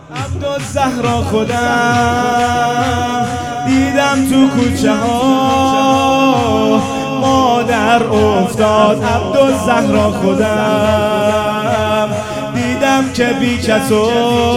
عبدالزهرا خودم دیدم تو کوچه ها مادر افتاد. عبدالزهرا خودم دیدم که بی کس و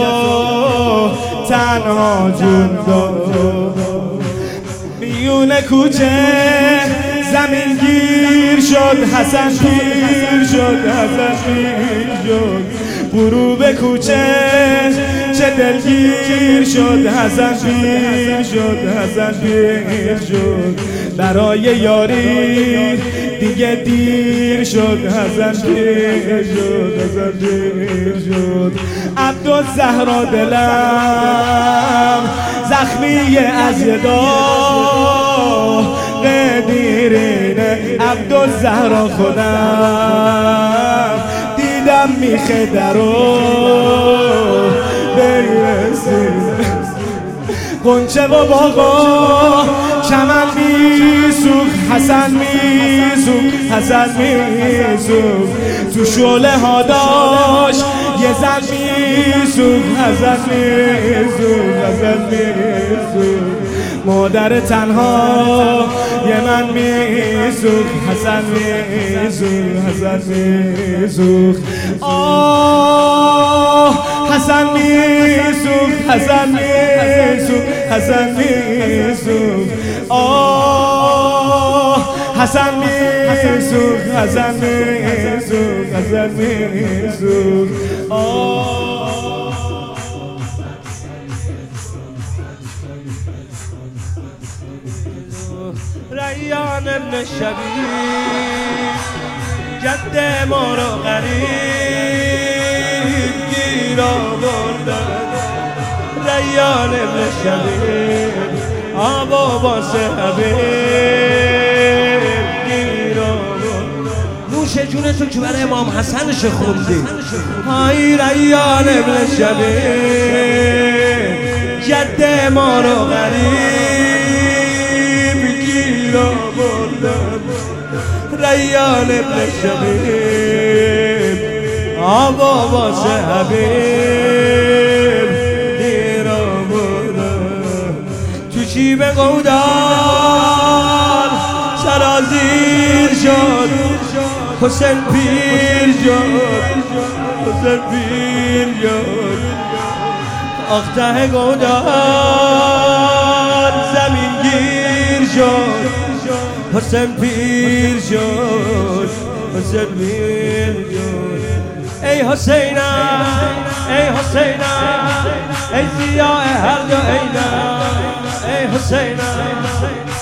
تنها جون داد. میون کوچه زمین گیر شد، حسن پیر شد، حسن پیر شد. غروب کوچه چه دلگیر شد، حسن پیر شد، حسن پیر شد. برای یاری دیگه دیر شد، حسن پیر شد، حسن پیر شد. عبدالزهرا دلم زخمی از یه داغ دیرینه. عبدالزهرا خودم دیدم میخه درو برسید. غنچه و باغا چمن میسوخت، حسن میسوخت، حسن میسوخت. تو شعله ها داشت یه زن میسوخت، حسن میسوخت، حسن میسوخت. مادر تنها یه من میسوخت، حسن میسوخت، حسن میسوخت. آه حسن میسوخت، حسن میسوخت، حسن میسوخت. آه حسن میسوخت، حسن میسوخت، حسن میسوخت. آه ریان ابن شبیب جد ما رو غریب گیر آوردن. ریان ابن شبیب بابا حبیب گیر آوردن. نوش جونتو که برای امام حسنش خوندی. های ریان ابن شبیب جد ما رو غریب گیر آوردن. ریان ابن شبیب بابا حبیب گیر آوردن. تو جیب گودال سرازیر شد، حسین پیر شد، حسین پیر شد. آخته گودال زمین گیر شد، حسین پیر شد، حسین پیر شد. ای حسینم، ای حسینم، ای ضیاء هر دو عینم. ای حسینم،